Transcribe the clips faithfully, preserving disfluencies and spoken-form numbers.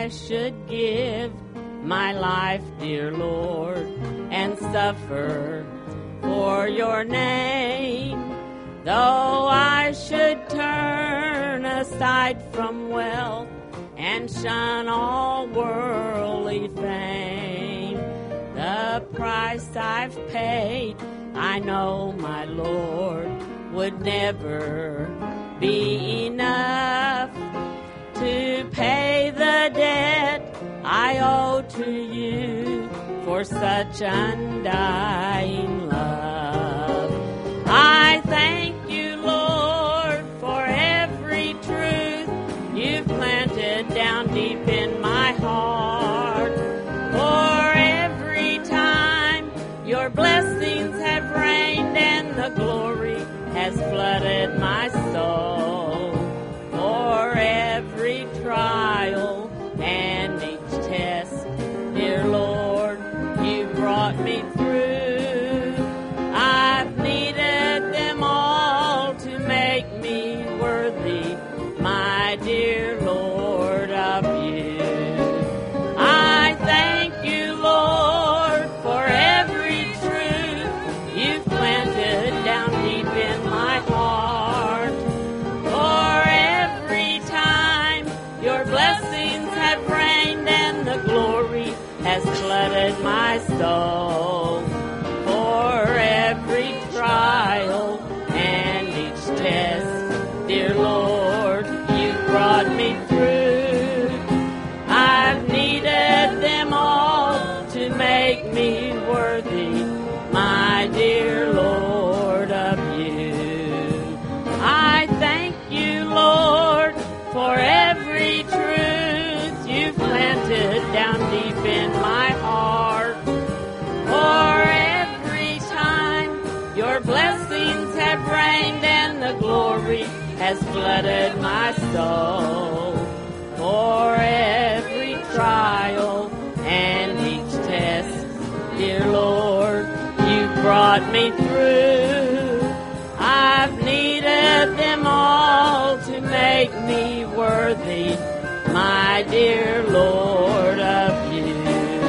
I should give my life, dear Lord, and suffer for your name. Though I should turn aside from wealth and shun all worldly fame, the price I've paid, I know, my Lord, would never be enough to pay the debt I owe to you for such undying love. I thank you, Lord, for every truth you've planted down deep in my heart. For every time your blessings have rained and the glory has flooded my soul. For every trial and each test, dear Lord, you brought me through. I've needed them all to make me worthy, my dear Lord, of you. I thank you, Lord, for every truth you've planted down deep in my heart. For every time your blessings have rained and the glory has flooded my soul. For every trial and each test, dear Lord, you brought me through. I've needed them all to make me worthy, my dear Lord, of you. I thank you, Lord, for every truth you've planted down deep in my heart. For every time your blessings have rained and the glory has flooded my soul. For every trial and each test, dear Lord, you brought me through. I've needed them all to make me worthy, my dear Lord, of you.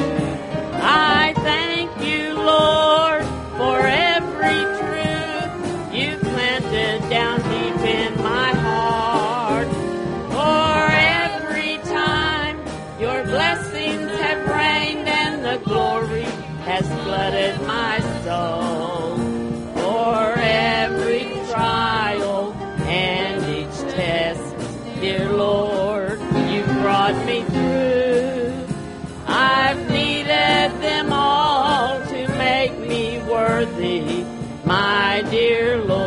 I thank you, Lord, for every truth you've planted down deep in my heart. For every time your blessings have rained and the glory has flooded my soul. For every trial and each test, dear Lord, you brought me through. I've needed them all to make me worthy, my dear Lord.